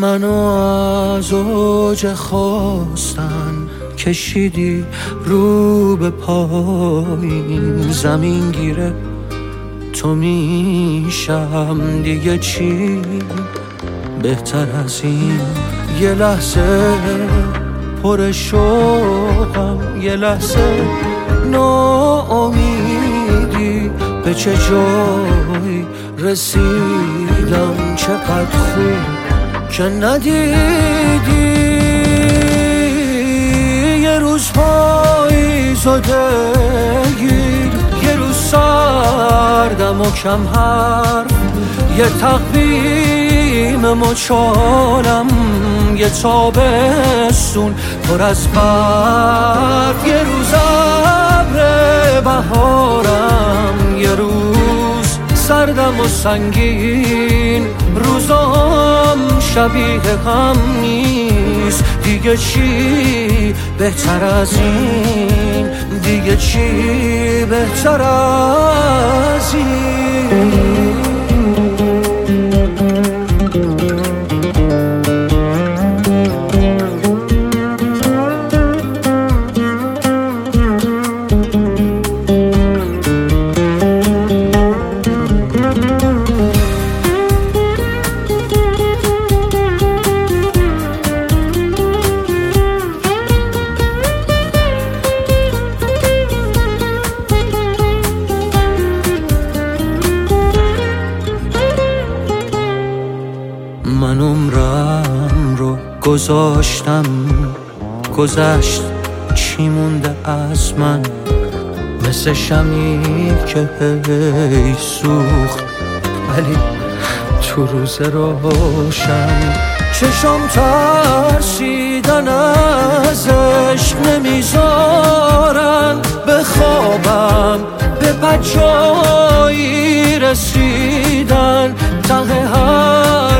منو از اوج خواستن کشیدی رو به پایین، زمین گیره تو میشم دیگه چی بهتر از این. یه لحظه پر شوقم، یه لحظه ناامیدی، به چه جایی رسیدم، چقدر خوب که ندیدی. یه روز پاییزو دلگیر، یه روز سردم و کم حرف، یه تقویم مچالم، یه تابستون پر از برف، یه روز ابر بهارم، یه روز سردم و سنگین. روزام شبیه هم نیست، دیگه چی بهتر از این، دیگه چی بهتر از این. من عمرم رو گذاشتم، گذشت چی مونده از من، مثل شمعی که هی سوخت ولی تو روز روشن. چشم ترسیدن از عشق نمیذارن بخوابم، به بجایی رسیدن ته هر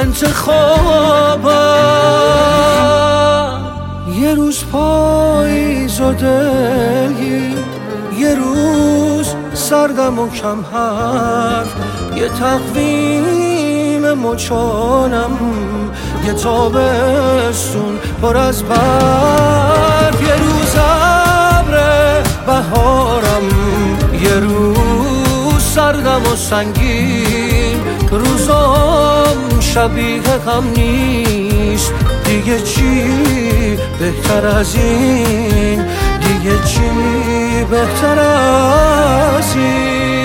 انتخابم. یه روز پاییز و دلگیر، یه روز سردم و کم حرف، یه تقویم مچالم، یه تابستون پر از برف، یه روز ابر بهارم، یه روز سردم و سنگین. روزام شبیه هم نیست، دیگه چی بهتر از این، دیگه چی بهتر از این.